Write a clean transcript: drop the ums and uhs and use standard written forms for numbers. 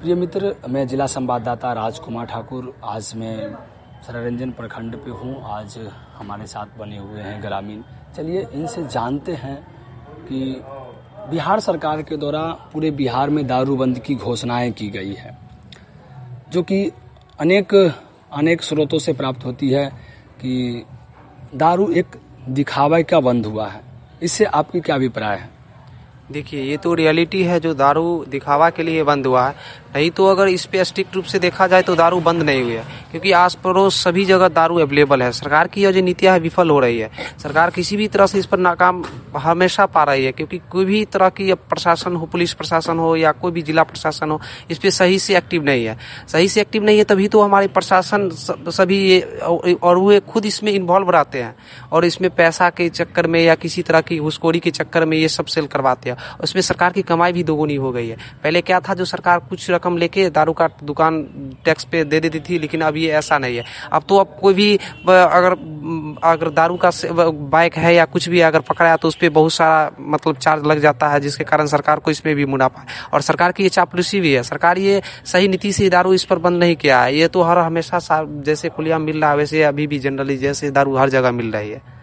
प्रिय मित्र, मैं जिला संवाददाता राजकुमार ठाकुर आज मैं सरायरंजन प्रखंड पे हूँ। आज हमारे साथ बने हुए हैं ग्रामीण। चलिए इनसे जानते हैं कि बिहार सरकार के द्वारा पूरे बिहार में दारूबंदी की घोषणाएं की गई है, जो कि अनेक स्रोतों से प्राप्त होती है कि दारू एक दिखावे का बंद हुआ है। इससे आपकी क्या अभिप्राय है? देखिए, ये तो रियलिटी है, जो दारू दिखावा के लिए बंद हुआ है। नहीं तो अगर इस पे स्ट्रिक्ट रूप से देखा जाए तो दारू बंद नहीं हुई है, क्योंकि आस पड़ोस सभी जगह दारू अवेलेबल है। सरकार की यह जो नीतियां है विफल हो रही है। सरकार किसी भी तरह से इस पर नाकाम हमेशा पा रही है, क्योंकि कोई भी तरह की प्रशासन हो, पुलिस प्रशासन हो या कोई भी जिला प्रशासन हो, इस पे सही से एक्टिव नहीं है। सही से एक्टिव नहीं है तभी तो हमारे प्रशासन सभी और वो खुद इसमें इन्वॉल्व रहते हैं और इसमें पैसा के चक्कर में या किसी तरह की घुसखोरी के चक्कर में ये सब सेल करवाते हैं। उसमें सरकार की कमाई भी दोगुनी हो गई है। पहले क्या था, जो सरकार कुछ रकम लेके दारू का दुकान टैक्स पे दे देती थी, लेकिन अब ये ऐसा नहीं है। अब तो अब कोई भी अगर दारू का बाइक है या कुछ भी अगर पकड़ाया तो उस पर बहुत सारा चार्ज लग जाता है, जिसके कारण सरकार को इसमें भी मुनाफा है। और सरकार की ये चापलूसी भी है। सरकार ये सही नीति से दारू इस पर बंद नहीं किया है। ये तो हमेशा जैसे खुलेआम मिल रहा है वैसे अभी भी जनरली जैसे दारू हर जगह मिल रही है।